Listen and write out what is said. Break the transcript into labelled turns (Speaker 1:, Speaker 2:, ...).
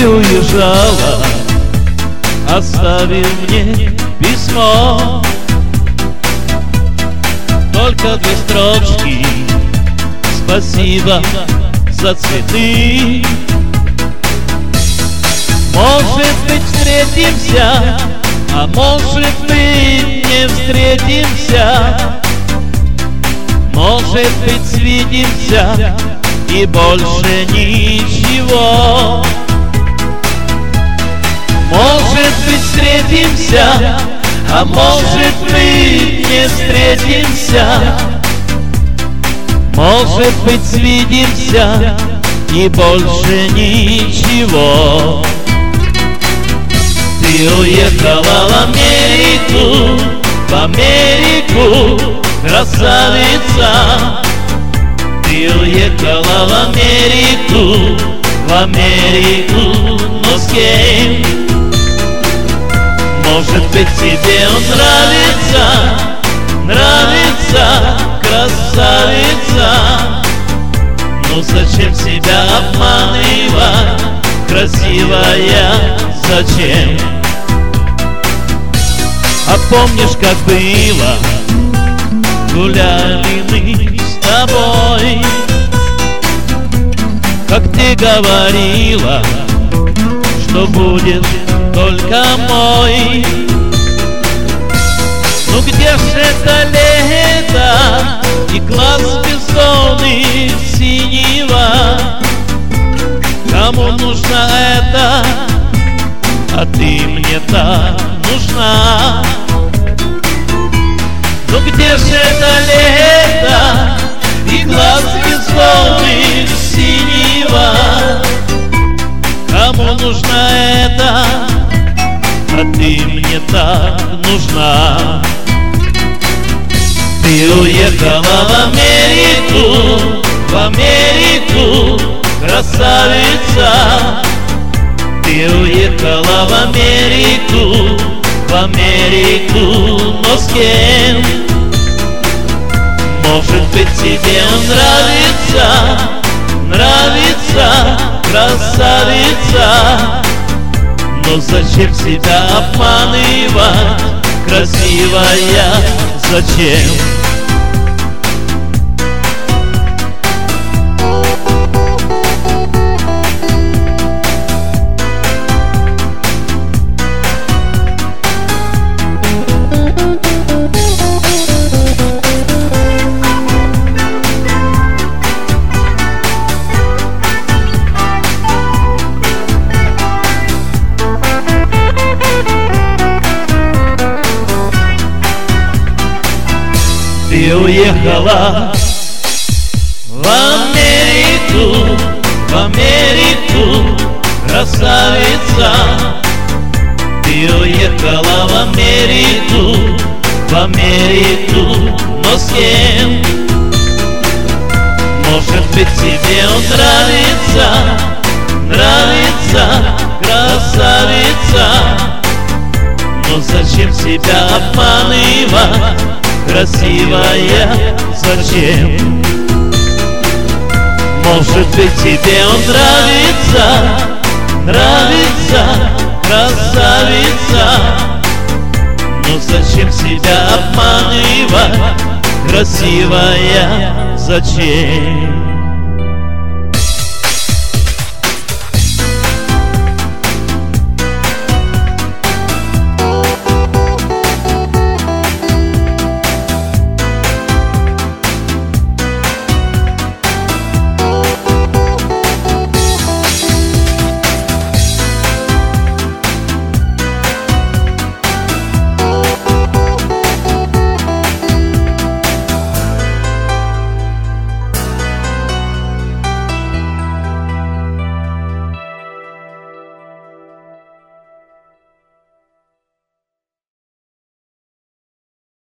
Speaker 1: Ты уезжала, оставив мне письмо, только 2 строчки: спасибо за цветы. Может быть, встретимся, а может быть, не встретимся. Может быть, свидимся и больше ничего. Может быть, встретимся, а может быть, не встретимся. Может быть, свидимся и больше ничего. Ты уехала в Америку, красавица. Ты уехала в Америку, но с кем? Может быть, тебе он нравится, красавица. Ну зачем себя обманывать, красивая, зачем? А помнишь, как было, гуляли мы с тобой, как ты говорила, что будет только мой. Ну где ж это лето и глаз бездонный синего? Кому нужно это, а ты мне так нужна. Ну где же это лето и глаз бездонный синего? Кому нужно это, а ты мне так нужна. Ты уехала в Америку, красавица. Ты уехала в Америку, но с кем? Может быть, тебе он нравится, красавица. Но зачем себя обманывать, красивая, зачем? Ты уехала в Америку, красавица. Ты уехала в Америку, но с кем? Может быть, тебе он нравится, красавица. Но зачем себя обманывать, красивая, зачем? Может быть, тебе он нравится, красавица. Но зачем себя обманывать, красивая, зачем?